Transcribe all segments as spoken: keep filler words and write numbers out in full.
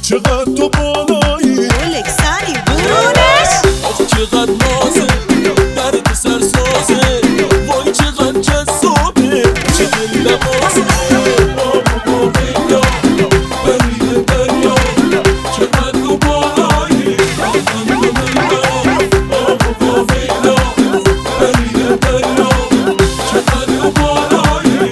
چقدر تو بالایی گلک سری برونش چقدر نازه درد سرسازه وای چقدر جذابه چه دل نوازه آبو با ویلا برید دریا چقدر تو بالایی آبو با ویلا برید دریا چقدر تو بالایی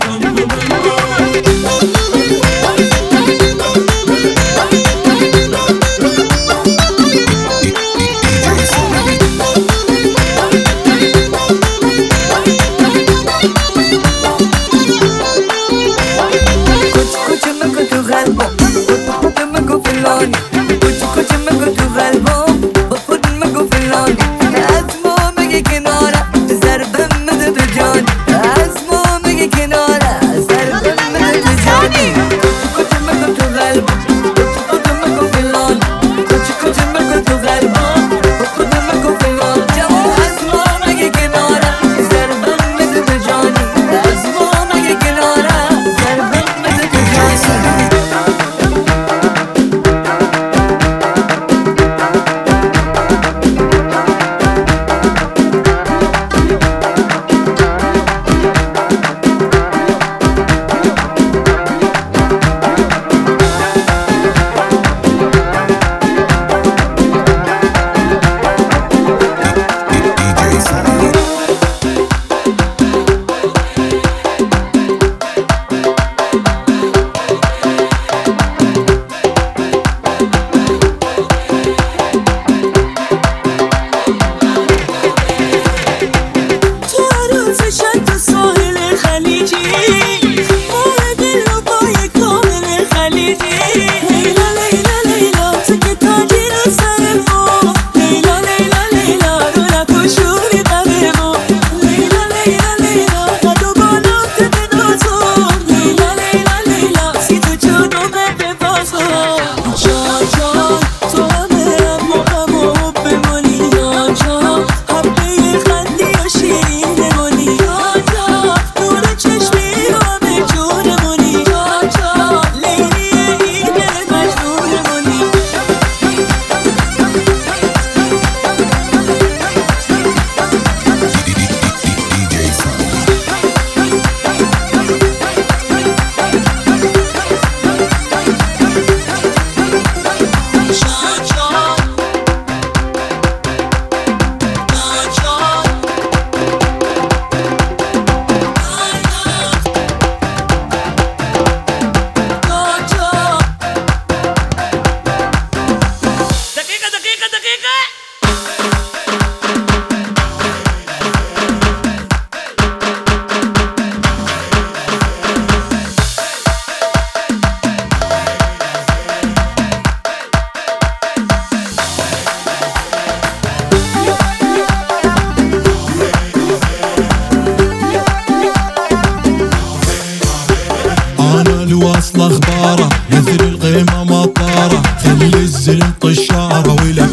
الواصل اخباره مثل القيمة مطارة خلي الزلم طشارة ولك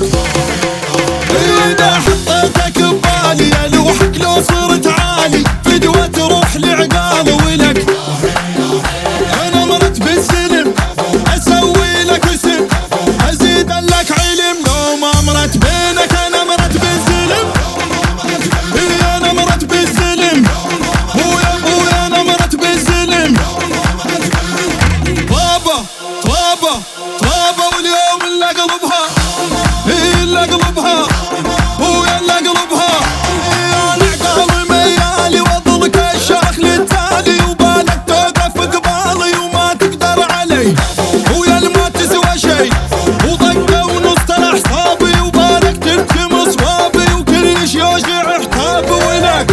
اذا حطيتك ببالي الوحك لو صرت عالي فدوة تروح لعقاله ولك انا مرت بالزلم اسوي لك اسم ازيد لك علم لو ما مرت بينك انا مرت بالزلم اي انا مرت بالزلم ويا ابويا انا مرت بالزلم طابة طابة طابة واليوم اللي قلبها اللي قلبها ويا اللي قلبها انا عقالي ميالي واظلك الشاخ للتالي وبالك توقف قبالي وما تقدر علي ويا اللي ما تسوى شي وضقة ونص طلع حسابي وبالك تركم صوابي وكل شي يوجع حتابي ولك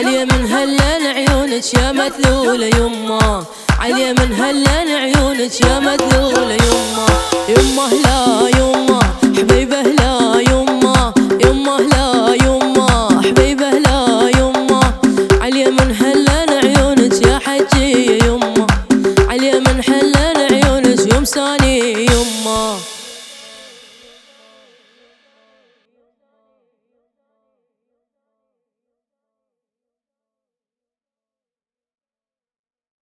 علي من هلان عيونك يا مذلولة يمه، علي من هلان عيونك يا مذلولة يمه، يمه لا يمه حبيبه لا يمه، يمه